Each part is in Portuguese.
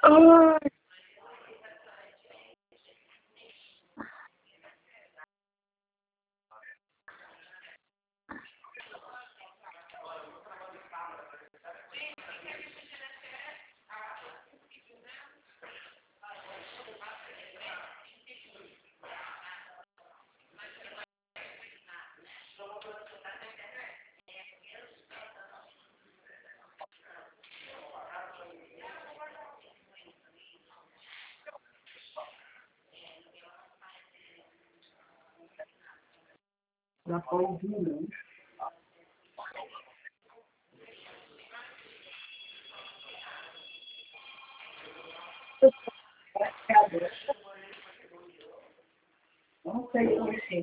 Ai. Dá pra ouvir, né? Não sei como é.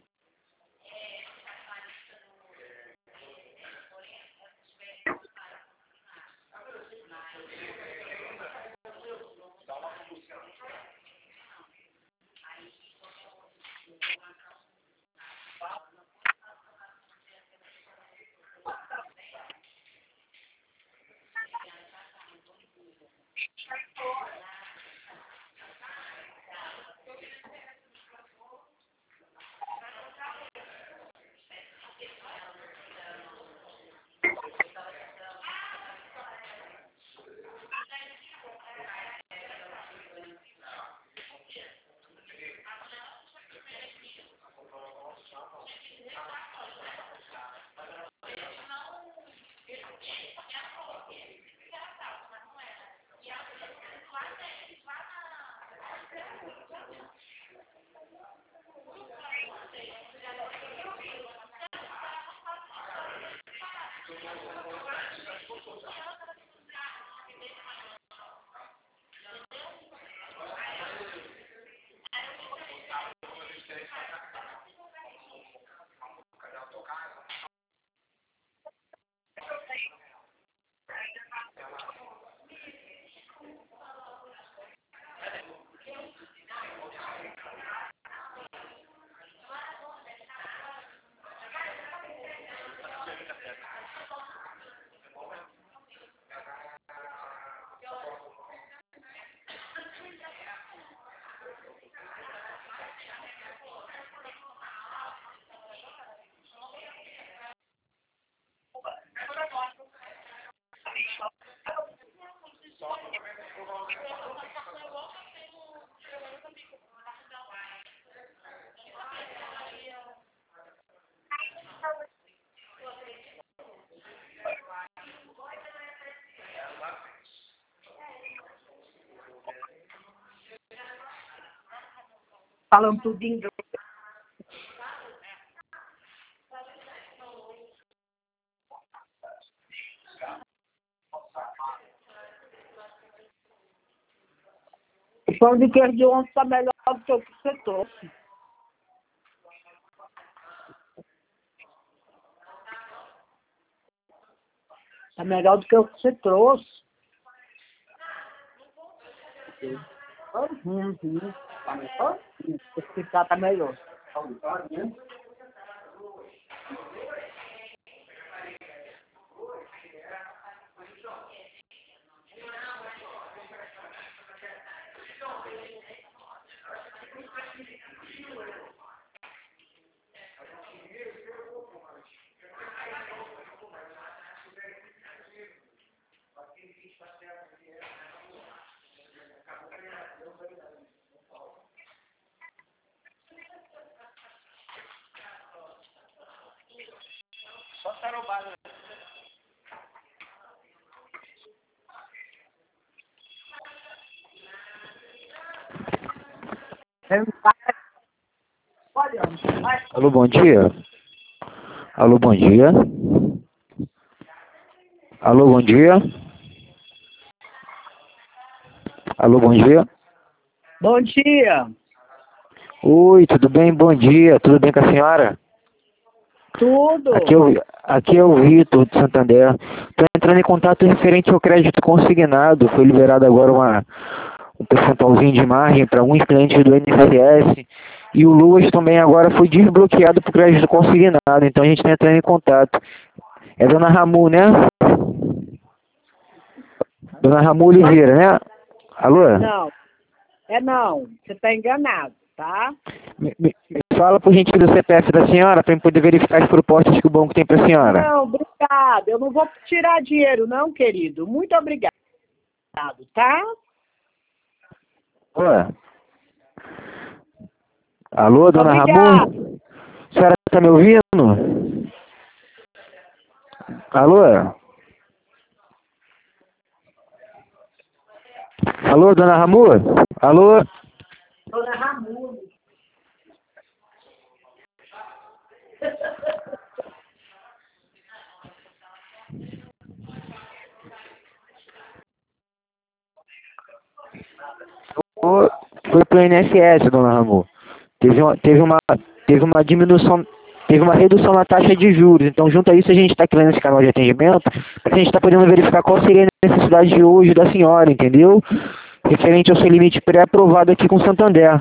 Falando tudo em inglês. O pão de queijo de ontem está melhor do que o que você trouxe. Está melhor do que o que você trouxe. Uhum. Esse cá tá melhor. Só tarobada. Alô, bom dia. Alô, bom dia. Alô, bom dia. Alô, bom dia. Bom dia. Oi, tudo bem? Bom dia. Tudo bem com a senhora? Tudo. Aqui é o Vitor, de Santander. Estou entrando em contato referente ao crédito consignado. Foi liberado agora um percentualzinho de margem para alguns clientes do INSS. E o Luas também agora foi desbloqueado para o crédito consignado. Então a gente está entrando em contato. É Dona Ramu, né? Dona Ramu Oliveira, né? Alô? Não. É não. Você está enganado, tá? Me fala por gentileza o CPF da senhora para eu poder verificar as propostas que o banco tem para a senhora. Não, obrigado. Eu não vou tirar dinheiro, não, querido. Muito obrigado, tá? Alô? Alô, dona Obrigado. Ramon? A senhora está me ouvindo? Alô? Alô, dona Ramon? Alô? Dona Ramona. Foi pro INSS, dona Ramon. Teve uma diminuição, teve uma redução na taxa de juros. Então, junto a isso, a gente está criando esse canal de atendimento para a gente estar podendo verificar qual seria a necessidade de hoje da senhora, entendeu? Referente ao seu limite pré-aprovado aqui com o Santander.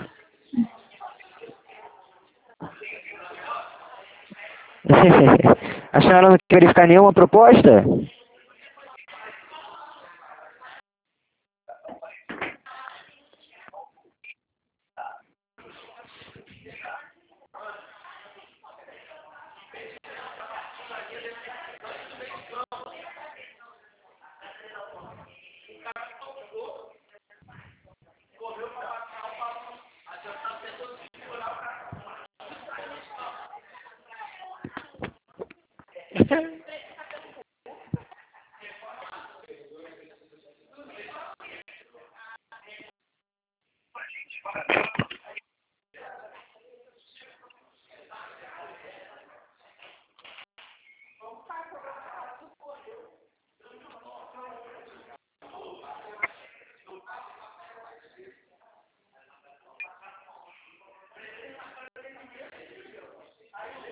A senhora não quer verificar nenhuma proposta?